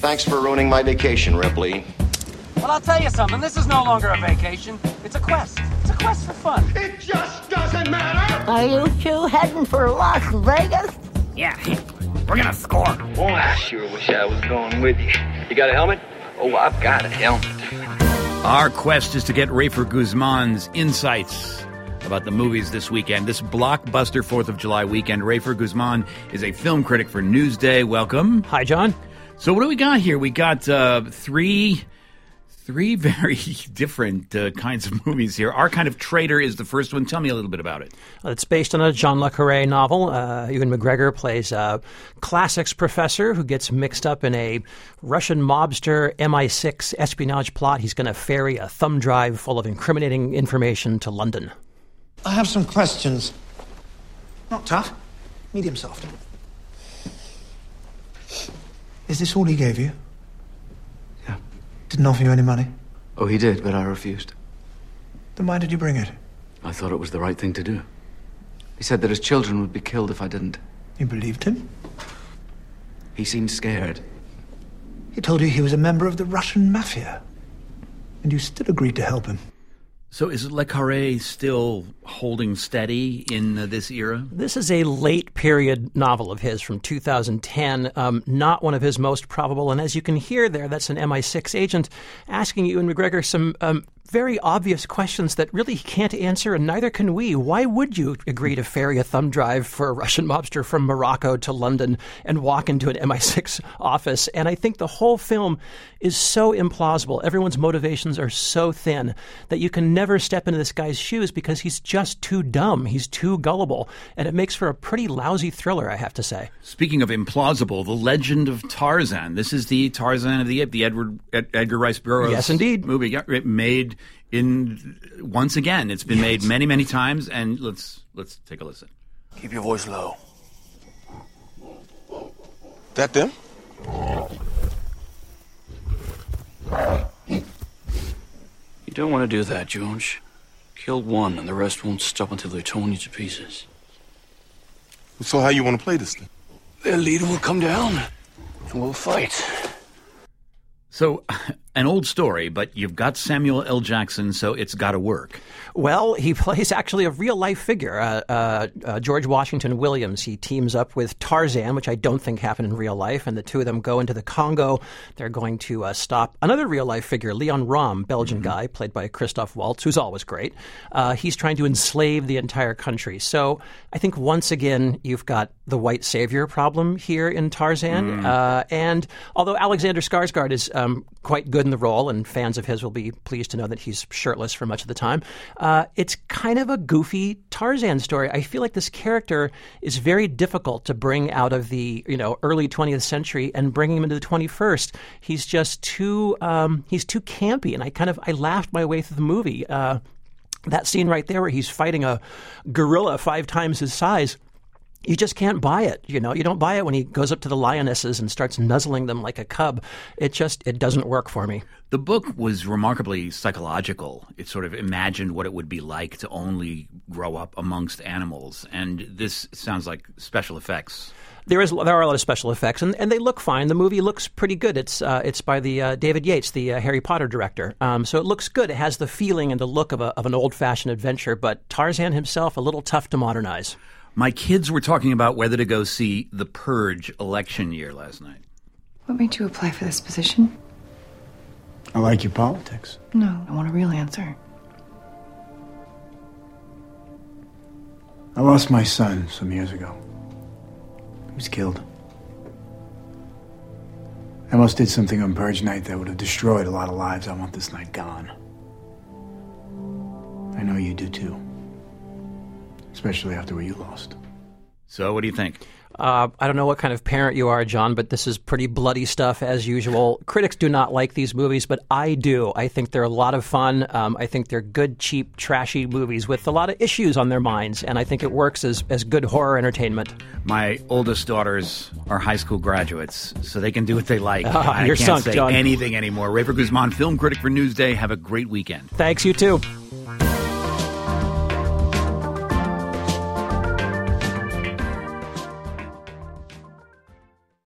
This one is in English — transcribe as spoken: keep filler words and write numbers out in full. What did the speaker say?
Thanks for ruining my vacation, Ripley. Well, I'll tell you something. This is no longer a vacation. It's a quest. It's a quest for fun. It just doesn't matter! Are you two heading for Las Vegas? Yeah, we're gonna score. Boy, I sure wish I was going with you. You got a helmet? Oh, I've got a helmet. Our quest is to get Rafer Guzman's insights about the movies this weekend. This blockbuster fourth of July weekend. Rafer Guzman is a film critic for Newsday. Welcome. Hi, John. So what do we got here? We got uh, three... Three very different uh, kinds of movies here. Our Kind of Traitor is the first one. Tell me a little bit about it. It's based on a John le Carré novel. Uh, Ewan McGregor plays a classics professor who gets mixed up in a Russian mobster M I six espionage plot. He's going to ferry a thumb drive full of incriminating information to London. I have some questions. Not tough, medium soft. Is this all he gave you? Yeah. Didn't offer you any money? Oh, he did, but I refused. Then why did you bring it? I thought it was the right thing to do. He said that his children would be killed if I didn't. You believed him? He seemed scared. He told you he was a member of the Russian mafia. And you still agreed to help him. So is Le Carré still holding steady in uh, this era? This is a late period novel of his from two thousand ten, um, not one of his most probable. And as you can hear there, that's an M I six agent asking Ewan McGregor some um, very obvious questions that really he can't answer, and neither can we. Why would you agree to ferry a thumb drive for a Russian mobster from Morocco to London and walk into an M I six office? And I think the whole film is so implausible. Everyone's motivations are so thin that you can never step into this guy's shoes because he's just too dumb. He's too gullible. And it makes for a pretty lousy thriller, I have to say. Speaking of implausible, The Legend of Tarzan. This is the Tarzan of the Apes, the Edward Ed, Edgar Rice Burroughs yes, indeed. movie. Yeah, it made in once again. It's been yes. made many, many times, and let's let's take a listen. Keep your voice low. That them? You don't want to do that, George. Kill one, and the rest won't stop until they're torn you to pieces. So how you want to play this thing? Their leader will come down, and we'll fight. So, an old story, but you've got Samuel L. Jackson, so it's got to work. Well, he plays actually a real-life figure, uh, uh, uh, George Washington Williams. He teams up with Tarzan, which I don't think happened in real life, and the two of them go into the Congo. They're going to uh, stop another real-life figure, Leon Rom, Belgian mm-hmm. guy, played by Christoph Waltz, who's always great. Uh, he's trying to enslave the entire country. So I think once again you've got the white savior problem here in Tarzan. Mm. Uh, and although Alexander Skarsgård is um, quite good in the role, and fans of his will be pleased to know that he's shirtless for much of the time, uh, it's kind of a goofy Tarzan story. I feel like this character is very difficult to bring out of the you know early twentieth century and bring him into the twenty-first. He's just too um, he's too campy, and I kind of I laughed my way through the movie. Uh, that scene right there where he's fighting a gorilla five times his size. You just can't buy it, you know. You don't buy it when he goes up to the lionesses and starts nuzzling them like a cub. It just, it doesn't work for me. The book was remarkably psychological. It sort of imagined what it would be like to only grow up amongst animals. And this sounds like special effects. There is there are a lot of special effects, and, and they look fine. The movie looks pretty good. It's uh, it's by the uh, David Yates, the uh, Harry Potter director. Um, so it looks good. It has the feeling and the look of a, of an old-fashioned adventure. But Tarzan himself, a little tough to modernize. My kids were talking about whether to go see The Purge election year last night. What made you apply for this position? I like your politics. No, I want a real answer. I lost my son some years ago. He was killed. I almost did something on Purge night that would have destroyed a lot of lives. I want this night gone. I know you do too. Especially after what you lost. So what do you think? Uh, I don't know what kind of parent you are, John, but this is pretty bloody stuff as usual. Critics do not like these movies, but I do. I think they're a lot of fun. Um, I think they're good, cheap, trashy movies with a lot of issues on their minds, and I think it works as, as good horror entertainment. My oldest daughters are high school graduates, so they can do what they like. Uh, I you're can't sunk, say John. anything anymore. Rafer Guzman, film critic for Newsday. Have a great weekend. Thanks, you too.